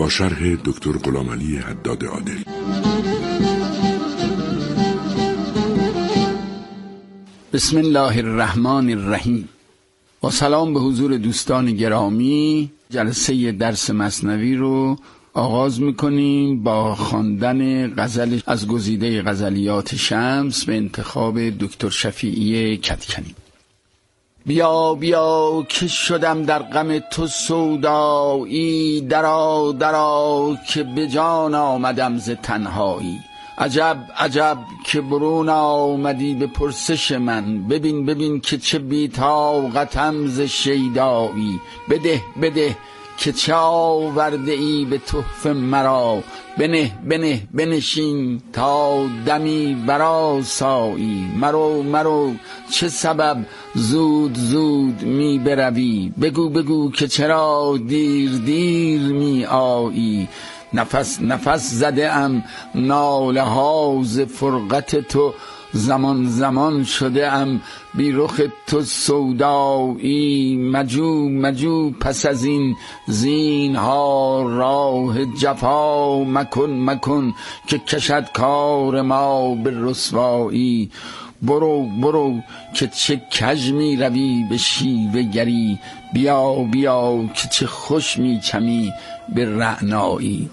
با شرح دکتر غلامعلی حداد عادل. بسم الله الرحمن الرحیم. با سلام به حضور دوستان گرامی، جلسه درس مثنوی رو آغاز میکنیم با خواندن غزل از گزیده غزلیات شمس به انتخاب دکتر شفیعی کدکنی. بیا بیا که شدم در غم تو سودایی، درآ درآ که به جان آمدم ز تنهایی. عجب عجب که برون آمدی به پرسش من، ببین ببین که چه بی طاقتم ز شیدایی. بده بده که چه آورده ای به تحفه مرا، بنه بنه بنشین تا دمی برآسایی. مرو مرو چه سبب زود زود می بروی، بگو بگو که چرا دیر دیر می آیی. نفس نفس زده ام ناله ها ز فرقت تو، زمان زمان شده ام بی رخ تو سودایی. مجو مجو پس از این زینهار راه جفا مکن مکن، که کشد کار ما به رسوایی. برو برو که چه کژ می روی به شیوه گری، بیا بیا که چه خوش می چمی به رعنایی.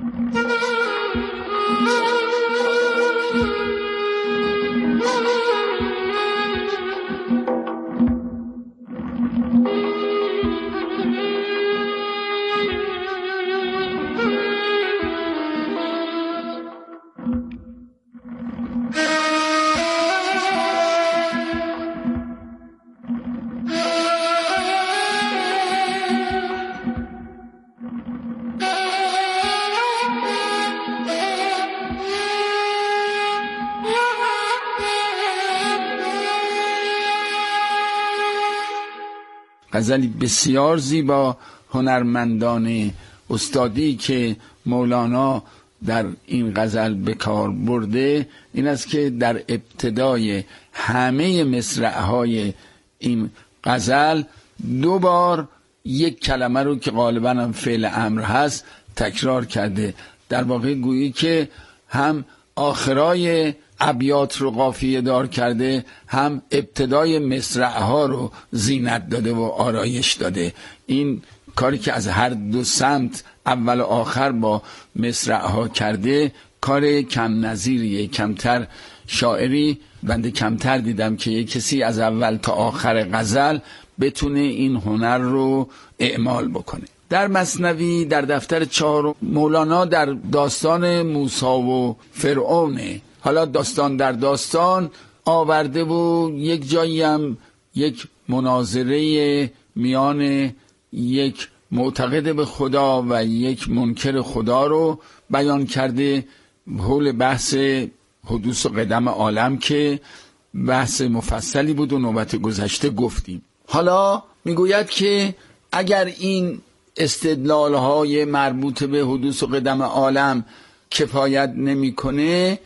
غزلی بسیار زیبا، هنرمندان استادی که مولانا در این غزل به کار برده این است که در ابتدای همه مصرع‌های این غزل دو بار یک کلمه رو که غالباً هم فعل امر هست تکرار کرده. در واقع گویی که هم آخرای ابیات رو قافیه دار کرده، هم ابتدای مصرع‌ها رو زینت داده و آرایش داده. این کاری که از هر دو سمت اول و آخر با مصرع‌ها کرده کار کم نظیریه. کمتر شاعری بنده کمتر دیدم که یک کسی از اول تا آخر غزل بتونه این هنر رو اعمال بکنه. در مثنوی در دفتر 4 مولانا در داستان موسی و فرعونه، حالا داستان در داستان آورده و یک جایی هم یک مناظره میان یک معتقد به خدا و یک منکر خدا رو بیان کرده حول بحث حدوث و قدم عالم که بحث مفصلی بود و نوبت گذشته گفتیم. حالا میگوید که اگر این استدلال‌های مربوط به حدوث و قدم عالم کفایت نمی‌کنه،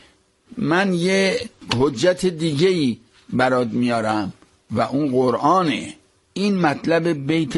من یه حجت دیگه‌ای برات میارم و اون قرآنه. این مطلب بیت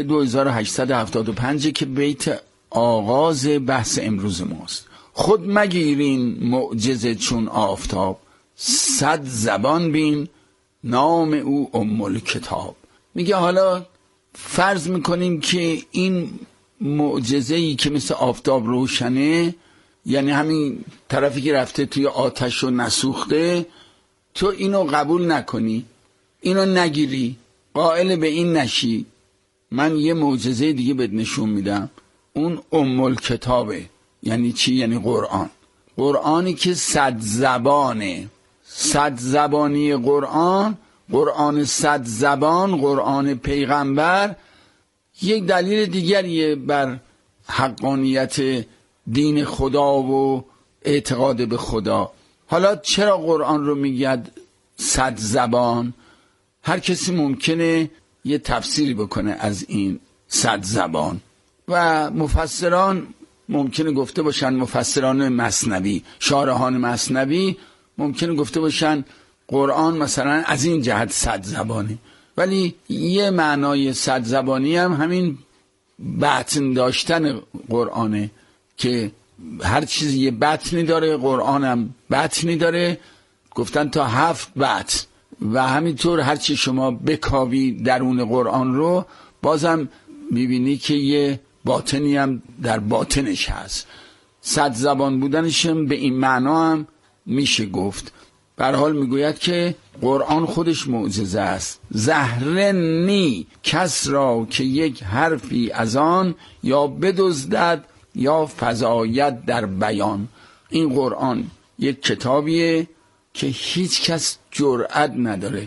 2875 که بیت آغاز بحث امروز ماست. خود مگیرین معجزه چون آفتاب، 100 زبان بین نام او الکتاب. میگه حالا فرض میکنیم که این معجزه‌ای که مثل آفتاب روشنه، یعنی همین طرفی که رفته توی آتش و نسوخته، تو اینو قبول نکنی، اینو نگیری، قائل به این نشی، من یه معجزه دیگه بهت نشون میدم. اون الکتابه. یعنی چی؟ یعنی قرآن. قرآنی که 100 زبانه، 100 زبانی قرآن، قرآن 100 زبان، قرآن پیغمبر، یک دلیل دیگریه بر حقانیت دین خدا و اعتقاد به خدا. حالا چرا قرآن رو میگه 100 زبان؟ هر کسی ممکنه یه تفسیری بکنه از این 100 زبان و مفسران ممکنه گفته باشن، مفسران مثنوی، شارحان مثنوی ممکنه گفته باشن قرآن مثلا از این جهت 100 زبانه، ولی یه معنای 100 زبانی هم همین بطن داشتن قرآنه که هر چیزی یه بطنی داره، قرآن هم بطنی داره، گفتن تا 7 بطن و همینطور هرچی شما بکاوی درون قرآن رو بازم میبینی که یه باطنی هم در باطنش هست. 100 زبان بودنشم به این معنا هم میشه گفت. به هر حال میگوید که قرآن خودش معجزه است. زهره نی کس را که یک حرفی از آن یا بدزدد یا فزاید در بیان. این قرآن یک کتابیه که هیچ کس جرأت نداره.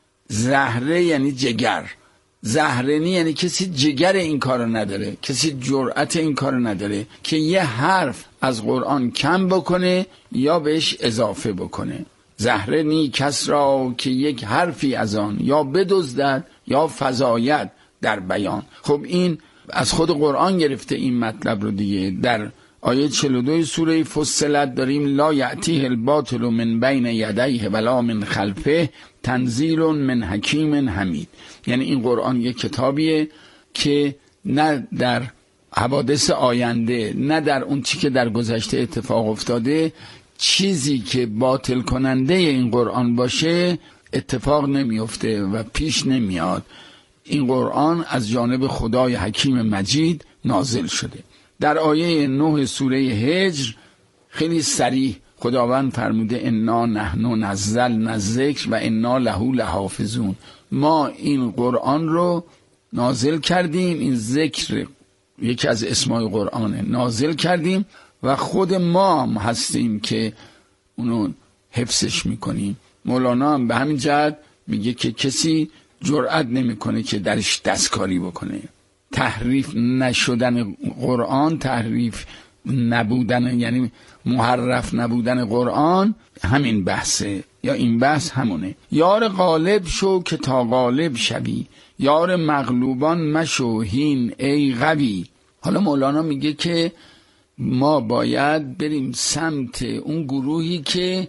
زهره یعنی جگر، زهرنی یعنی کسی جگر این کارو نداره، کسی جرأت این کارو نداره که یه حرف از قرآن کم بکنه یا بهش اضافه بکنه. زهرنی کس را که یک حرفی از آن یا بدزدد یا فزاید در بیان. خب این از خود قرآن گرفته این مطلب رو دیگه. در آیه 42 سوره فصلت داریم لا یأتیه الباطل من بین یدیه ولا من خلفه تنزیل من حکیم حمید. یعنی این قرآن یک کتابیه که نه در حوادث آینده نه در اون چی که در گذشته اتفاق افتاده چیزی که باطل کننده این قرآن باشه اتفاق نمیفته و پیش نمیاد. این قرآن از جانب خدای حکیم مجید نازل شده. در آیه 9 سوره هجر خیلی صریح خداوند فرموده انا نحن نزلنا الذکر و انا له لحافظون. ما این قرآن رو نازل کردیم، این ذکر یکی از اسمای قرآنه، نازل کردیم و خود ما هستیم که اونو حفظش میکنیم. مولانا هم به همین جهت میگه که کسی جرأت نمیکنه که درش دستکاری بکنه. تحریف نشدن قرآن، تحریف نبودن یعنی محرف نبودن قرآن همین بحثه، یا این بحث همونه. یار غالب شو که تا غالب شوی، یار مغلوبان مشو هین ای قوی. حالا مولانا میگه که ما باید بریم سمت اون گروهی که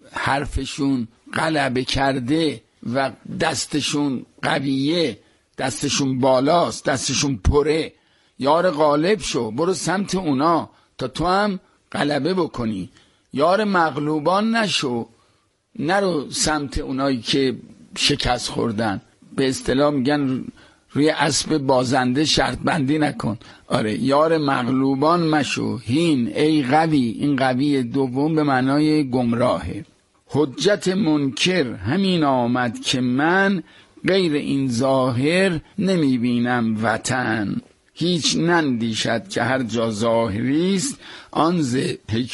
حرفشون غلبه کرده و دستشون قویه، دستشون بالاست، دستشون پره. یار غالب شو، برو سمت اونا تا تو هم غلبه بکنی. یار مغلوبان نشو، نرو سمت اونایی که شکست خوردن. به اصطلاح میگن روی اسب بازنده شرط بندی نکن. آره، یار مغلوبان مشو هین ای قوی. این قوی دوم به معنای گمراهه. حجت منکر همین آمد که من غیر این ظاهر نمی بینم وطن. هیچ نندیشد که هر جا ظاهریست آن ز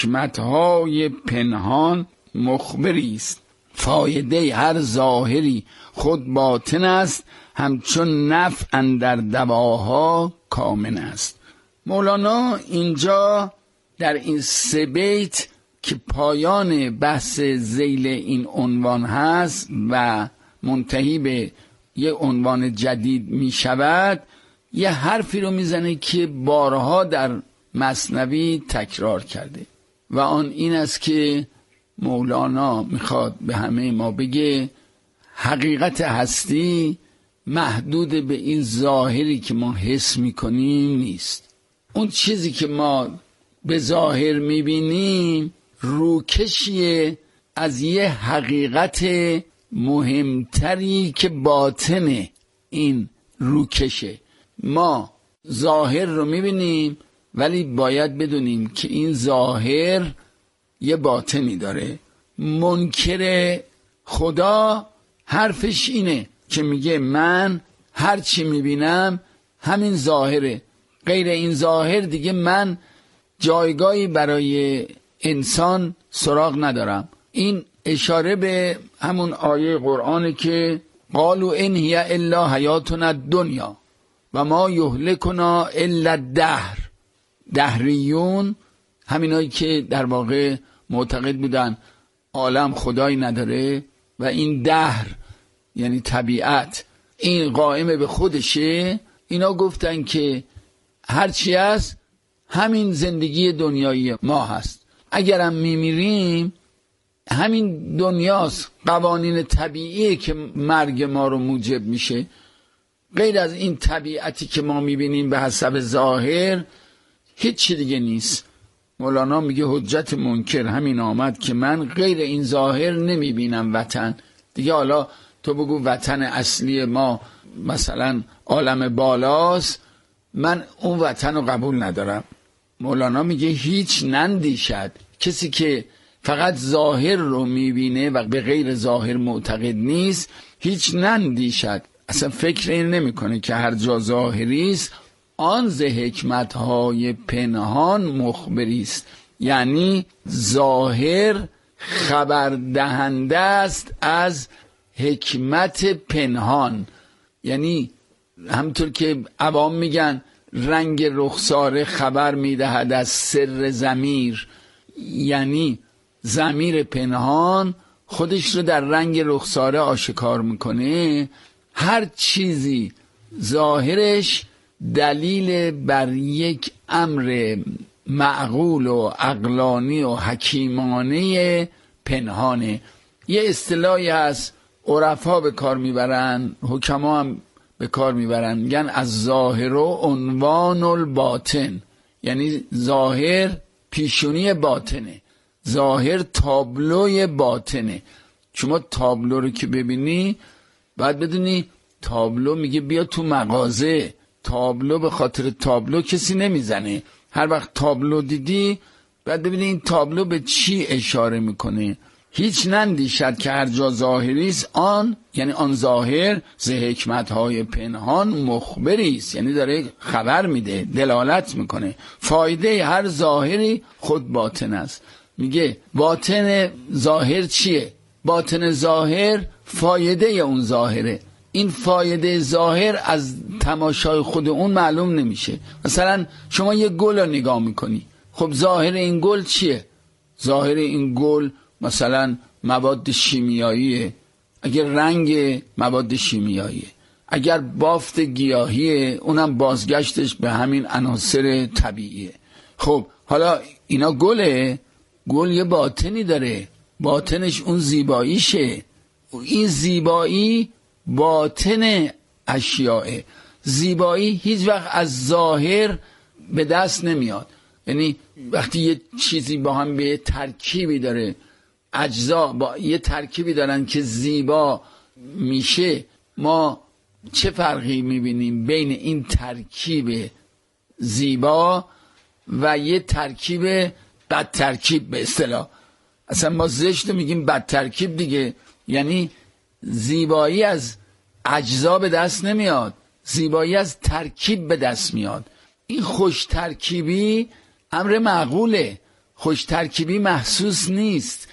حکمتهای پنهان مخبریست. فایده هر ظاهری خود باطن است همچون نفع اندر دواها کامن است. مولانا اینجا در این 3 بیت که پایان بحث ذیل این عنوان هست و منتهی به یه عنوان جدید می شود، یه حرفی رو میزنه که بارها در مثنوی تکرار کرده و آن این است که مولانا میخواد به همه ما بگه حقیقت هستی محدود به این ظاهری که ما حس میکنیم نیست. اون چیزی که ما به ظاهر میبینیم روکشیه از یه حقیقت مهمتری که باطن این روکشه. ما ظاهر رو میبینیم ولی باید بدونیم که این ظاهر یه باطنی داره. منکر خدا حرفش اینه که میگه من هر چی میبینم همین ظاهره، غیر این ظاهر دیگه من جایگاهی برای انسان سراغ ندارم. این اشاره به همون آیه قرآنه که قالوا ان هی الا حیاتنا الدنیا و ما یهلکنا الا الدهر. دهریون همینایی که در واقع معتقد بودن عالم خدایی نداره و این دهر یعنی طبیعت این قائم به خودشه. اینا گفتن که هرچی هست همین زندگی دنیایی ما هست، اگرم میمیریم همین دنیاست، قوانین طبیعیه که مرگ ما رو موجب میشه. غیر از این طبیعتی که ما میبینیم به حسب ظاهر هیچ چی دیگه نیست. مولانا میگه حجت منکر همین آمد که من غیر این ظاهر نمیبینم وطن. دیگه حالا تو بگو وطن اصلی ما مثلا عالم بالاست، من اون وطن رو قبول ندارم. مولانا میگه هیچ نندیشد کسی که فقط ظاهر رو میبینه و به غیر ظاهر معتقد نیست، هیچ نندیشد، اصلا فکر این نمیکنه که هر جا ظاهری است آن ز حکمت‌های پنهان مخبری است. یعنی ظاهر خبر دهنده است از حکمت پنهان. یعنی همطور که عوام میگن رنگ رخساره خبر میدهد از سر ضمیر، یعنی ضمیر پنهان خودش رو در رنگ رخساره آشکار میکنه. هر چیزی ظاهرش دلیل بر یک امر معقول و عقلانی و حکیمانه پنهانه. یه اصطلاحی هست عرفا به کار میبرن، حکما هم به کار میبرن، میگن از ظاهر و عنوان الباطن. یعنی ظاهر پیشونی باطنه، ظاهر تابلوی باطنه. شما تابلو رو که ببینی باید بدونی تابلو میگه بیا تو مغازه. تابلو به خاطر تابلو کسی نمیزنه. هر وقت تابلو دیدی باید ببینی این تابلو به چی اشاره میکنه. هیچ نندیشد که هر جا ظاهری است آن، یعنی آن ظاهر ز حکمت‌های پنهان مخبری است، یعنی داره خبر میده، دلالت میکنه. فایده هر ظاهری خود باطن است. میگه باطن ظاهر چیه؟ باطن ظاهر فایده اون ظاهره. این فایده ظاهر از تماشای خود اون معلوم نمیشه. مثلا شما یه گل رو نگاه میکنی، خب ظاهر این گل چیه؟ ظاهر این گل مثلا مواد شیمیاییه، اگر رنگ مواد شیمیاییه، اگر بافت گیاهیه اونم بازگشتش به همین عناصر طبیعیه. خب حالا اینا گله، گل یه باطنی داره، باطنش اون زیباییشه. این زیبایی باطن اشیاء. زیبایی هیچ وقت از ظاهر به دست نمیاد. یعنی وقتی یه چیزی با هم به ترکیبی داره، اجزا با یه ترکیبی دارن که زیبا میشه، ما چه فرقی میبینیم بین این ترکیب زیبا و یه ترکیب بد ترکیب؟ به اصطلاح اصلا ما زشت میگیم بد ترکیب دیگه. یعنی زیبایی از اجزا به دست نمیاد، زیبایی از ترکیب به دست میاد. این خوش ترکیبی امر معقوله، خوش ترکیبی محسوس نیست.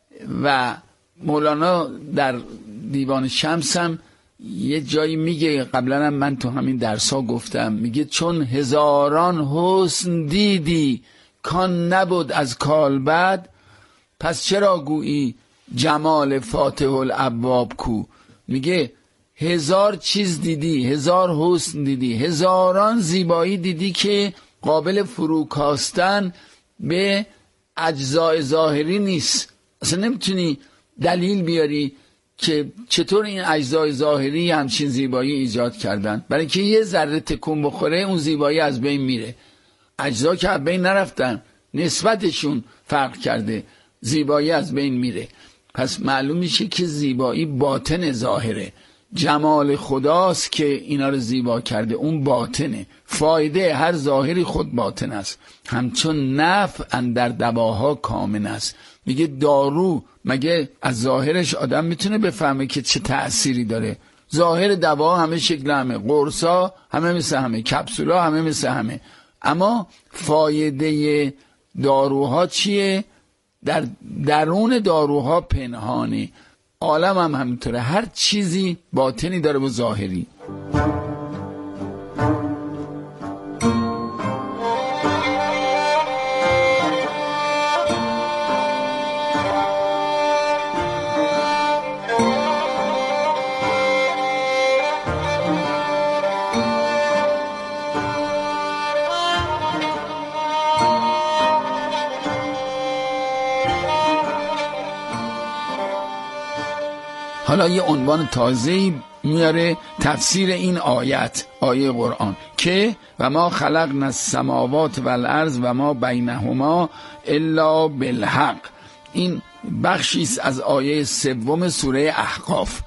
و مولانا در دیوان شمس هم یه جایی میگه، قبلا هم من تو همین درسا گفتم، میگه چون هزاران حسن دیدی کان نبود از کالبد، پس چرا گویی جمال فاتح الابواب کو؟ میگه هزار چیز دیدی، هزار حسن دیدی، هزاران زیبایی دیدی که قابل فروکاستن به اجزای ظاهری نیست. اصلا نمیتونی دلیل بیاری که چطور این اجزای ظاهری همچین زیبایی ایجاد کردن، برای اینکه یه ذره تکون بخوره اون زیبایی از بین میره. اجزا که از بین نرفتن، نسبتشون فرق کرده، زیبایی از بین میره. پس معلوم میشه که زیبایی باطن ظاهره، جمال خداست که اینا رو زیبا کرده، اون باطنه. فایده هر ظاهری خود باطن است، همچون نفع اندر دواها کامن است. میگه دارو مگه از ظاهرش آدم میتونه بفهمه که چه تأثیری داره؟ ظاهر دوا همه شکل همه، قرصا همه مثل همه، کپسولا همه مثل همه، اما فایده داروها چیه؟ در درون داروها پنهانه. عالم هم همینطوره، هر چیزی باطنی داره و ظاهری. حالا یه عنوان تازه‌ای میاره تفسیر این آیه قرآن که و ما خلقنا السماوات والارض و ما بینهما الا بالحق. این بخشی است از آیه 3 سوره احقاف.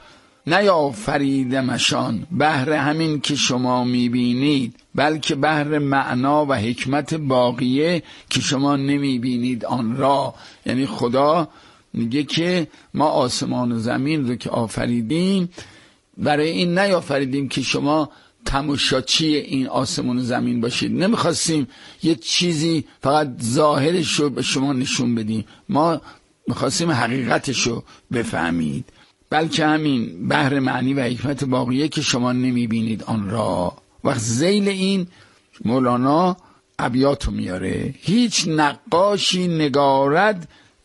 نیافریدمشان بهر همین که شما میبینید، بلکه بهر معنا و حکمت باقیه که شما نمیبینید آن را. یعنی خدا میگه که ما آسمان و زمین رو که آفریدیم، برای این نیافریدیم که شما تماشاچی این آسمان و زمین باشید. نمیخواستیم یه چیزی فقط ظاهرش رو به شما نشون بدیم، ما میخواستیم حقیقتش رو بفهمید. بلکه همین بهر معنی و حکمت باقیه که شما نمیبینید آن را. وقت ذیل این مولانا ابیاتو میاره: هیچ نقاشی نگارد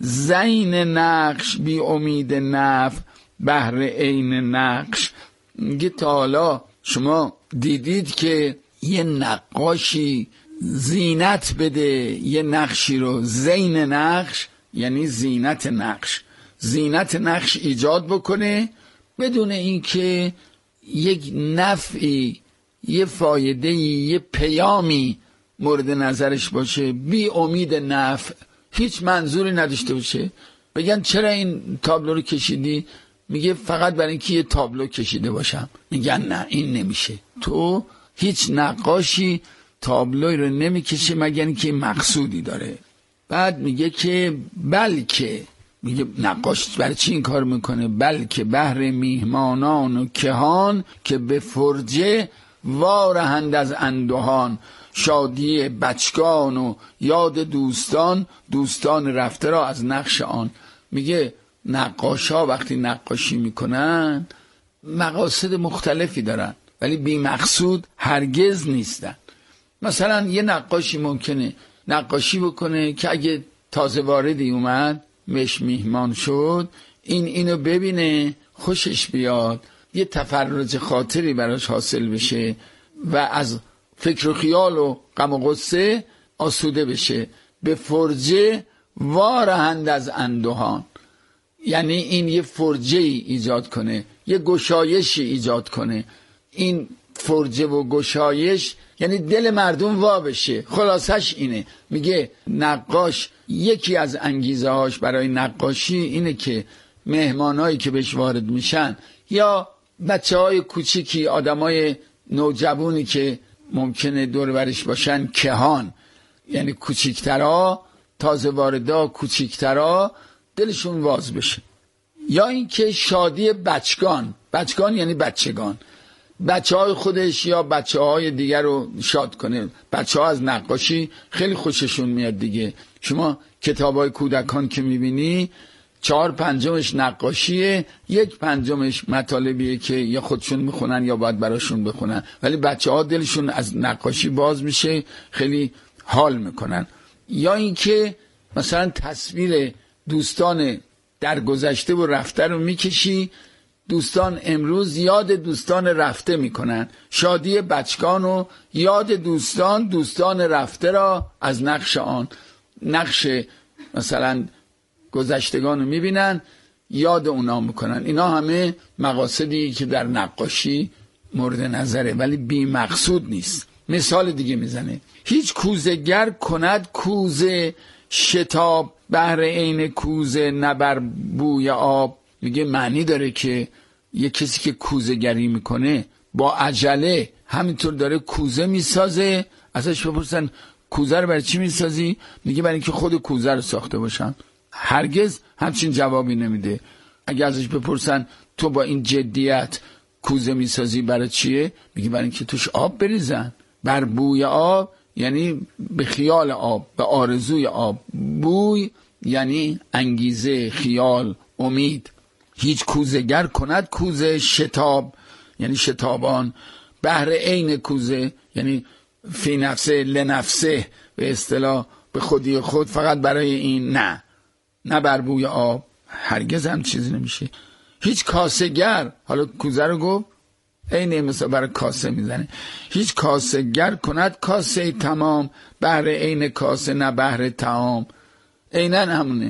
زین نقش، بی امید نفع بهر عین نقش. میگه تا حالا شما دیدید که یه نقاشی زینت بده یه نقشی رو؟ زین نقش یعنی زینت نقش، زینت نقش ایجاد بکنه بدون اینکه یک نفعی، یه فایده‌ای، یه پیامی مورد نظرش باشه، بی امید نفع، هیچ منظوری نداشته باشه. بگن چرا این تابلو رو کشیدی؟ میگه فقط برای اینکه یه تابلو کشیده باشم. میگن نه، این نمیشه. تو هیچ نقاشی تابلوی رو نمیکشه مگر اینکه مقصودی داره. بعد میگه که بلکه، میگه نقاش برای چی این کار میکنه؟ بلکه بهر میهمانان و کهان که به فرجه وارهند از اندوهان، شادی بچگان و یاد دوستان، دوستان رفته را از نقش آن. میگه نقاشا وقتی نقاشی میکنن مقاصد مختلفی دارن ولی بی مقصود هرگز نیستن. مثلا یه نقاشی ممکنه نقاشی بکنه که اگه تازه واردی اومد مش میهمان شد، اینو ببینه خوشش بیاد، یه تفرج خاطری براش حاصل بشه و از فکر و خیال و غم و غصه آسوده بشه. به فرجه وارهند از اندوهان، یعنی این یه فرجه ایجاد کنه، یه گشایشی ایجاد کنه. این فرجه و گشایش یعنی دل مردم وا بشه. خلاصش اینه. میگه نقاش یکی از انگیزه هاش برای نقاشی اینه که مهمانایی که بهش وارد میشن یا بچه های کوچیکی، آدمای نوجوانی که ممکنه دور برش باشن، کهان یعنی کوچیکترها، تازه واردا کوچیکترها، دلشون واز بشه. یا اینکه شادی بچگان، بچگان یعنی بچگان، بچه های خودش یا بچه های دیگر رو شاد کنه. بچه ها از نقاشی خیلی خوششون میاد دیگه. شما کتاب های کودکان که میبینی 4/5 نقاشیه، 1/5 مطالبیه که یا خودشون میخونن یا باید براشون بخونن، ولی بچه ها دلشون از نقاشی باز میشه، خیلی حال میکنن. یا اینکه مثلا تصویر دوستان در گذشته و رفته رو میکشی، دوستان امروز یاد دوستان رفته میکنن، شادی بچگان و یاد دوستان رفته را از نقش آن. نقش مثلا گذشتگان رو میبینن، یاد اونا میکنن. اینا همه مقاصدی که در نقاشی مورد نظره ولی بی مقصود نیست. مثال دیگه میزنه: هیچ کوزه‌گر کند کوزه شتاب، بهر عین کوزه نبر بوی آب. میگه معنی داره که یه کسی که کوزه گری میکنه با عجله همینطور داره کوزه میسازه. ازش بپرسن کوزه رو برای چی میسازی؟ میگه برای اینکه خود کوزه رو ساخته باشم. هرگز همچین جوابی نمیده. اگه ازش بپرسن تو با این جدیت کوزه میسازی برای چیه؟ میگه برای اینکه توش آب بریزن. بر بوی آب یعنی به خیال آب، به آرزوی آب. بوی یعنی انگیزه، خیال، امید. هیچ کوزه‌گر کند کوزه شتاب یعنی شتابان، بهر عین کوزه یعنی فی نفسه لنفسه، به اصطلاح به خودی خود، فقط برای این. نه بر بوی آب، هرگز هم چیزی نمیشه. هیچ کاسه‌گر، حالا کوزه رو گفت عین مثلا برای کاسه میزنه، هیچ کاسه‌گر کند کاسه تمام، بهر عین کاسه نه بهر طعام. عیناً همونه.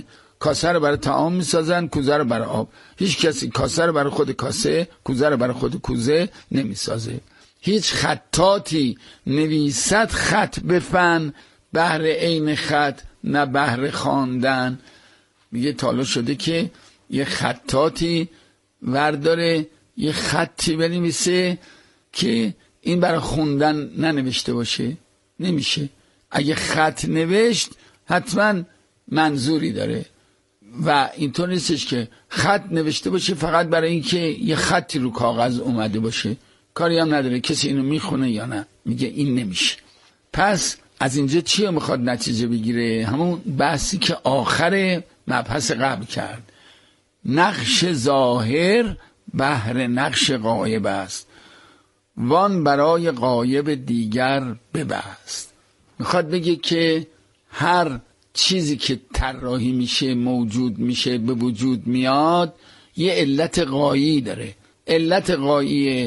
کاسه رو برای طعام میسازن، کوزه رو برای آب. هیچ کسی کاسه رو برای خود کاسه، کوزه رو برای خود کوزه نمیسازه. هیچ خطاطی نویسد خط به فن، بهر عین خط نه بهر خواندن. میگه تالا شده که یه خطاطی ورداره یه خطی بنویسه که این برای خوندن ننوشته باشه، نمیشه. اگه خط نوشت حتما منظوری داره و اینطور نیستش که خط نوشته باشه فقط برای اینکه یه خطی رو کاغذ اومده باشه، کاری هم نداره کسی اینو میخونه یا نه. میگه این نمیشه. پس از اینجا چی میخواد نتیجه بگیره؟ همون بحثی که آخر مبحث قبل کرد، نقش ظاهر بهر نقش غایب است، وان برای غایب دیگر ببست. میخواد بگه که هر چیزی که طراحی میشه، موجود میشه، به وجود میاد، یه علت غایی داره. علت غایی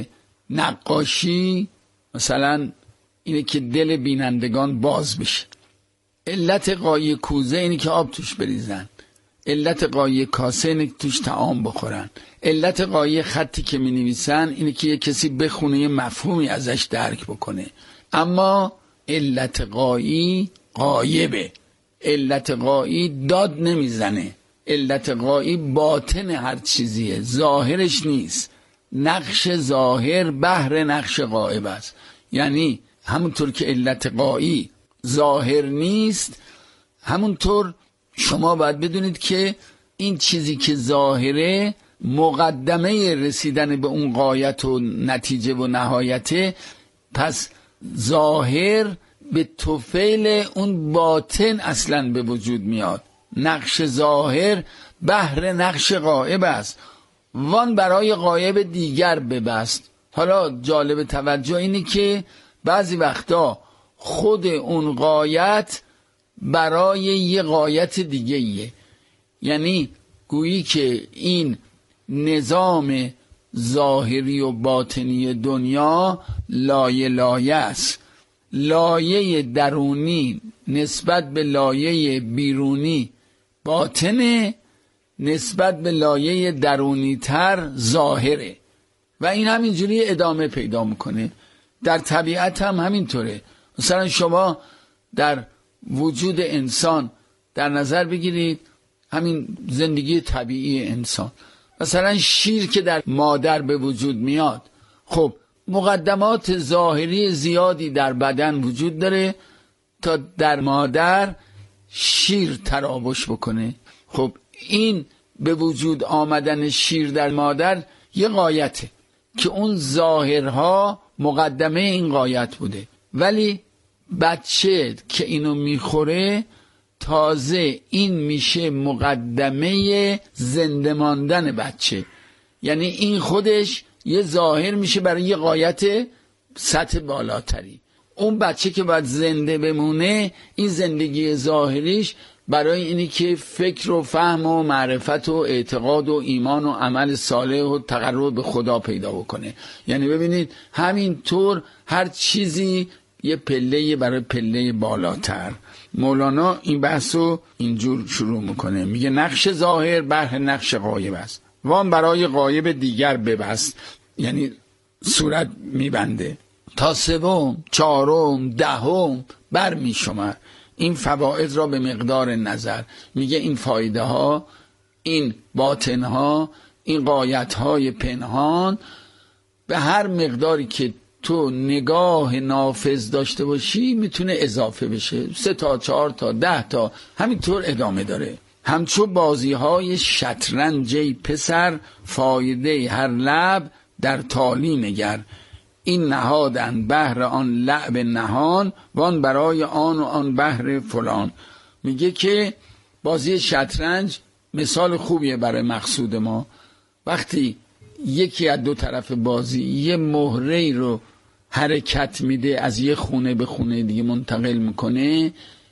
نقاشی مثلا اینه که دل بینندگان باز بشه. علت غایی کوزه اینه که آب توش بریزن. علت غایی کاسه اینه که توش طعام بخورن. علت غایی خطی که می نویسن اینه که یه کسی بخونه یه مفهومی ازش درک بکنه. اما علت غایی غایبه. علت غایی داد نمیزنه. علت غایی باطن هر چیزیه، ظاهرش نیست. نقش ظاهر بهر نقش غایب است. یعنی همونطور که علت غایی ظاهر نیست، همونطور شما باید بدونید که این چیزی که ظاهره مقدمه رسیدن به اون غایت و نتیجه و نهایته. پس ظاهر به طفیل اون باطن اصلا به وجود میاد. نقش ظاهر بهر نقش غایب است، وان برای غایب دیگر ببست. حالا جالب توجه اینه که بعضی وقتا خود اون غایت برای یه غایت دیگه ایه. یعنی گویی که این نظام ظاهری و باطنی دنیا لایه لایه است. لایه درونی نسبت به لایه بیرونی باطنه، نسبت به لایه درونی تر ظاهره و این همینجوری ادامه پیدا میکنه. در طبیعت هم همینطوره. مثلا شما در وجود انسان در نظر بگیرید همین زندگی طبیعی انسان. مثلا شیر که در مادر به وجود میاد، خب مقدمات ظاهری زیادی در بدن وجود داره تا در مادر شیر تراوش بکنه. خب این به وجود آمدن شیر در مادر یه غایته که اون ظاهرها مقدمه این غایت بوده، ولی بچه که اینو میخوره تازه این میشه مقدمه زنده ماندن بچه. یعنی این خودش یه ظاهر میشه برای یه غایت سطح بالاتری. اون بچه که باید زنده بمونه، این زندگی ظاهریش برای اینی که فکر و فهم و معرفت و اعتقاد و ایمان و عمل صالح و تقرب به خدا پیدا بکنه. یعنی ببینید همینطور هر چیزی یه پله برای پله بالاتر. مولانا این بحثو اینجور شروع میکنه، میگه نقش ظاهر بهر نقش غایب است، وان برای غایب دیگر ببست. یعنی صورت میبنده تا سوم، چهارم، دهم بر میشمر این فواید را به مقدار نظر. میگه این فایده ها، این باطن ها، این غایت های پنهان به هر مقداری که تو نگاه نافذ داشته باشی میتونه اضافه بشه. 3 تا 4 تا 10 تا همینطور ادامه داره. همچو بازی های شطرنج پسر، فایده هر لعب در تالی نگر. این نهادن بهر آن لعب نهان، وان برای آن و آن بهر فلان. میگه که بازی شطرنج مثال خوبیه برای مقصود ما. وقتی یکی از دو طرف بازی یه مهره رو حرکت میده، از یه خونه به خونه دیگه منتقل میکنه،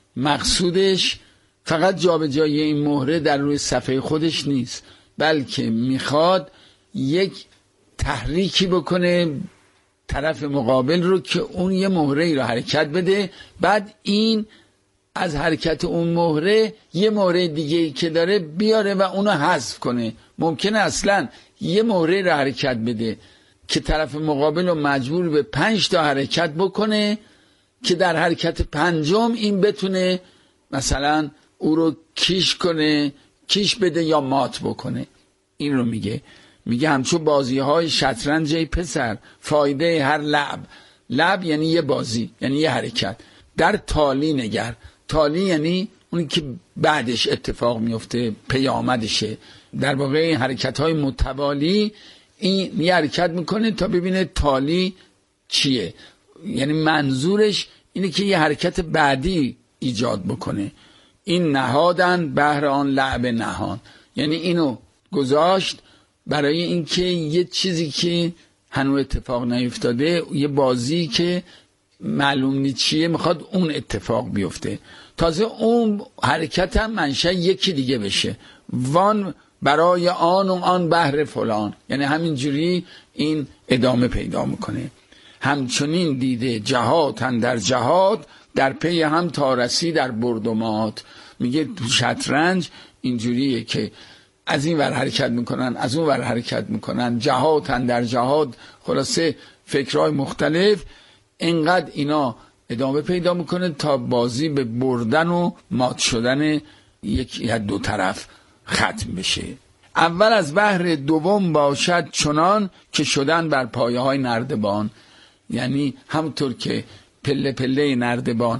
مقصودش فقط جابجایی این مهره در روی صفحه خودش نیست، بلکه میخواد یک تحریکی بکنه طرف مقابل رو که اون یه مهره رو حرکت بده، بعد این از حرکت اون مهره یه مهره دیگه که داره بیاره و اونو حذف کنه. ممکنه اصلا یه مهره رو حرکت بده که طرف مقابل رو مجبور به 5 تا حرکت بکنه که در حرکت 5م این بتونه مثلا او رو کیش کنه، کیش بده یا مات بکنه. این رو میگه همچون بازی های شطرنج ای پسر، فایده هر لعب یعنی یه بازی، یعنی یه حرکت. در تالی نگر. تالی یعنی اونی که بعدش اتفاق میفته، پیامدشه. در واقع این حرکت های متوالی این یه حرکت میکنه تا ببینه تالی چیه، یعنی منظورش اینه که یه حرکت بعدی ایجاد بکنه. این نهادن بهر آن لعب نهان، یعنی اینو گذاشت برای اینکه یه چیزی که هنوز اتفاق نیفتاده، یه بازی که معلوم نیست چیه، میخواد اون اتفاق بیفته. تازه اون حرکت هم منشأ یکی دیگه بشه، وان برای آن و آن بهر فلان، یعنی همینجوری این ادامه پیدا میکنه. همچنین دیده جهات اندر جهات، در پی هم تا رسی در برد و مات. میگه تو شطرنج اینجوریه که از این ور حرکت میکنن، از اون ور حرکت میکنن، جهات اندر جهات، خلاصه فکرهای مختلف. اینقدر اینا ادامه پیدا میکنه تا بازی به بردن و مات شدن یک یا دو طرف ختم بشه. اول از بهر دوم باشد چنان که شدن بر پایه های نردبان، یعنی همونطور که پله پله نردبان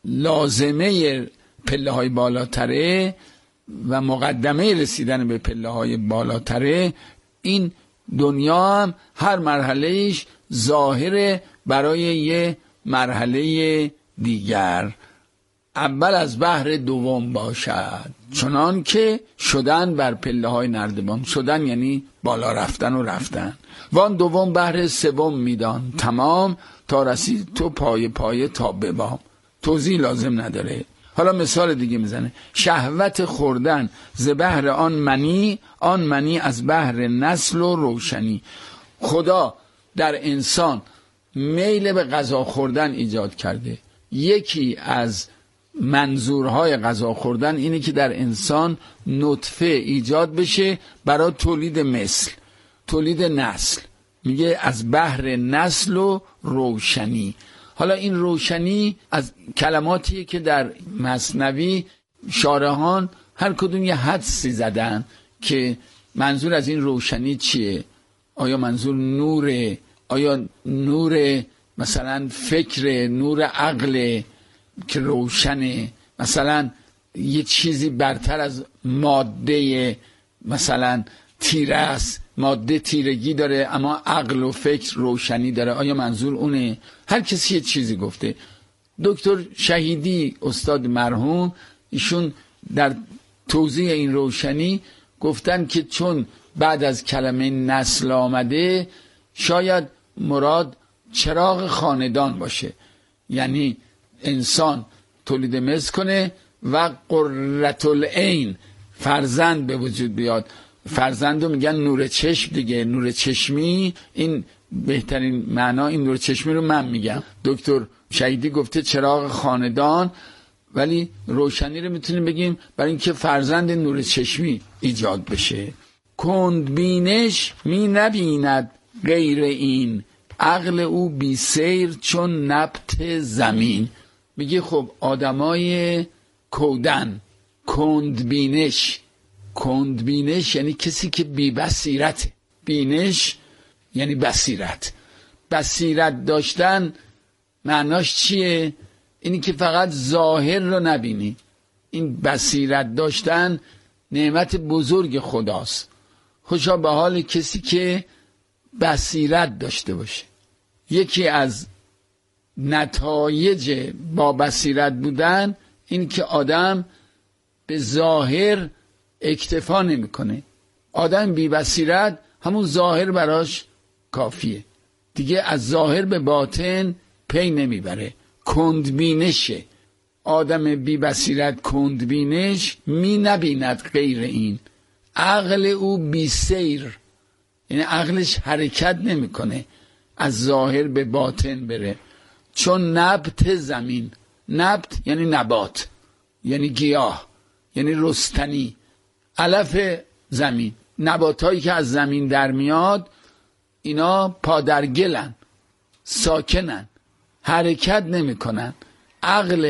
لازمه پله های بالاتره و مقدمه رسیدن به پله های بالاتره، این دنیا هم هر مرحلهش ظاهره برای یه مرحله دیگر. اول از بهر دوم باشد چنان که شدن بر پله های نردبان. شدن یعنی بالا رفتن و رفتن. وان دوم بهر سوم میدان تمام، تا رسید تو پای تا ببام. توضیح لازم نداره. حالا مثال دیگه میزنه. شهوت خوردن ز بهر آن منی از بهر نسل و روشنی. خدا در انسان میل به غذا خوردن ایجاد کرده. یکی از منظورهای غذا خوردن اینه که در انسان نطفه ایجاد بشه برای تولید تولید نسل. میگه از بهر نسل و روشنی. حالا این روشنی از کلماتیه که در مثنوی شارحان هر کدوم یه حدسی زدن که منظور از این روشنی چیه. آیا منظور نوره؟ آیا نور مثلا فکر، نور عقل که روشنه، مثلا یه چیزی برتر از ماده مثلا تیره است، ماده تیرگی داره اما عقل و فکر روشنی داره. آیا منظور اونه؟ هر کسی یه چیزی گفته. دکتر شهیدی استاد مرحوم ایشون در توضیح این روشنی گفتن که چون بعد از کلمه نسل آمده شاید مراد چراغ خاندان باشه، یعنی انسان تولید مثل کنه و قرة العین فرزند به وجود بیاد. فرزندو میگن نور چشم دیگه، نور چشمی. این بهترین معنا این نور چشمی رو من میگم. دکتر شهیدی گفته چراغ خاندان، ولی روشنی رو میتونیم بگیم برای اینکه فرزند نور چشمی ایجاد بشه. کندبینش می نبیند غیر این، عقل او بی سیر چون نبت زمین. میگه خب آدمای کودن، کندبینش یعنی کسی که بی بصیرته. بینش یعنی بصیرت داشتن معناش چیه؟ اینی که فقط ظاهر رو نبینی. این بصیرت داشتن نعمت بزرگ خداست. خوشا به حال کسی که بصیرت داشته باشه. یکی از نتایج با بصیرت بودن این که آدم به ظاهر اکتفا نمیکنه. آدم بی بصیرت همون ظاهر براش کافیه دیگه، از ظاهر به باطن پی نمیبره. کندبینشه. آدم بی بصیرت کندبینش می نبیند غیر این، عقل او بی سیر، یعنی عقلش حرکت نمیکنه از ظاهر به باطن بره. چون نبت زمین، نبت یعنی نبات، یعنی گیاه، یعنی رستنی، علف زمین. نباتایی که از زمین در میاد اینا پادرگلن، ساکنن، حرکت نمی کنن. عقل